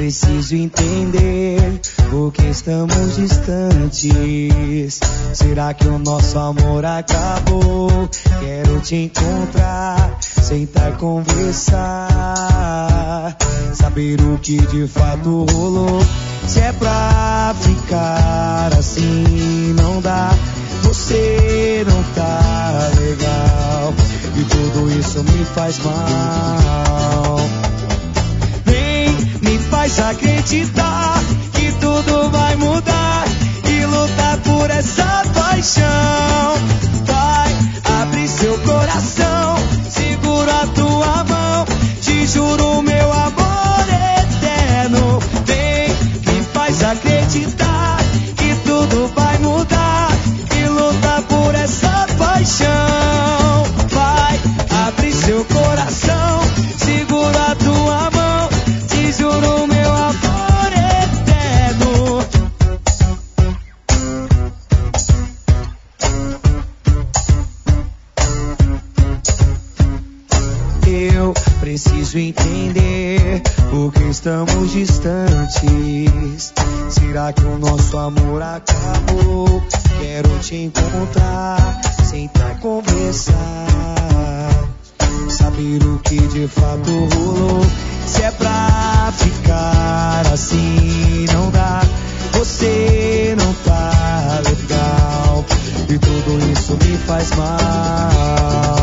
preciso entender por que estamos distantes. Será que o nosso amor acabou? Quero te encontrar, sentar, conversar, saber o que de fato rolou. Se é pra ficar assim, não dá. Você não tá legal e tudo isso me faz mal. Vem, me faz acreditar que tudo vai mudar e lutar por essa paixão. Vai, abre seu coração, segura a tua mão, te juro meu amor eterno. Vem, me faz acreditar que tudo vai mudar e lutar por essa paixão. Vai, abre seu coração, segura a tua mão, te juro meu amor eterno. Eu preciso entender por que estamos distantes. Será que o nosso amor acabou? Quero te encontrar, sentar, conversar, saber o que de fato rolou. Se é pra ficar assim, não dá. Você não tá legal e tudo isso me faz mal.